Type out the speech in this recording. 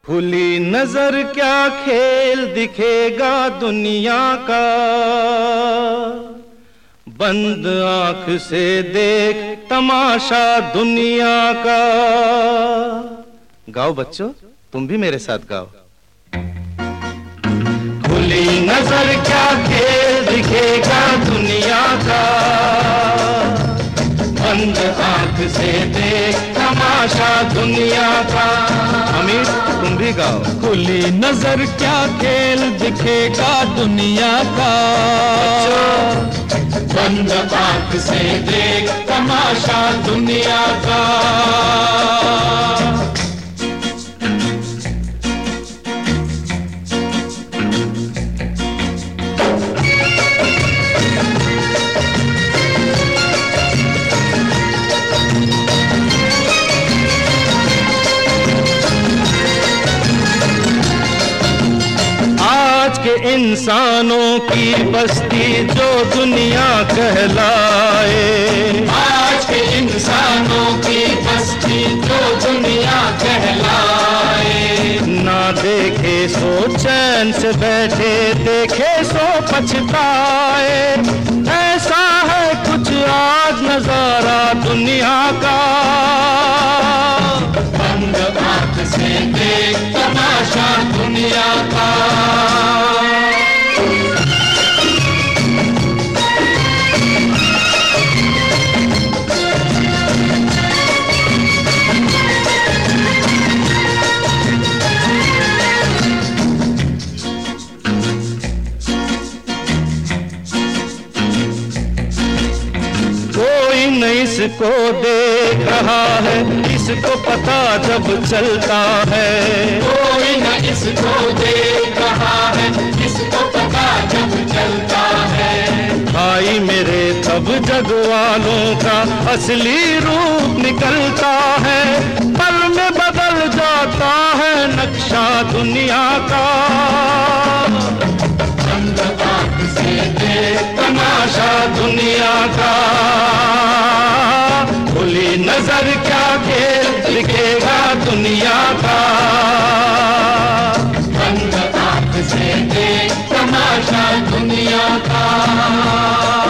खुली नजर क्या खेल दिखेगा दुनिया का, बंद आंख से देख तमाशा दुनिया का। गाओ बच्चों, तुम भी मेरे साथ गाओ। खुली नजर क्या खेल दिखेगा दुनिया का, बंद आंख से देख तमाशा दुनिया का। अमीर, तुम भी गाओ। खुली नजर क्या खेल दिखेगा दुनिया का, बंद आंख से देख तमाशा दुनिया का। के इंसानों की बस्ती जो दुनिया कहलाए, आज के इंसानों की बस्ती जो दुनिया कहलाए। ना देखे सो चैन से बैठे, देखे सो पछताए। ऐसा है कुछ आज नजारा दुनिया का, बंद आंख से देख तमाशा दुनिया का। इसको देख रहा है, इसको पता जब चलता है। कोई न इसको देख रहा है, इसको पता जब चलता है। भाई मेरे तब जग वालों का असली रूप निकलता है। पल में बदल जाता है नक्शा दुनिया का, बंद आंख से देख तमाशा दुनिया का। खुली नजर क्या खेल दिखेगा दुनिया का, बंद आंख से देख तमाशा दुनिया का।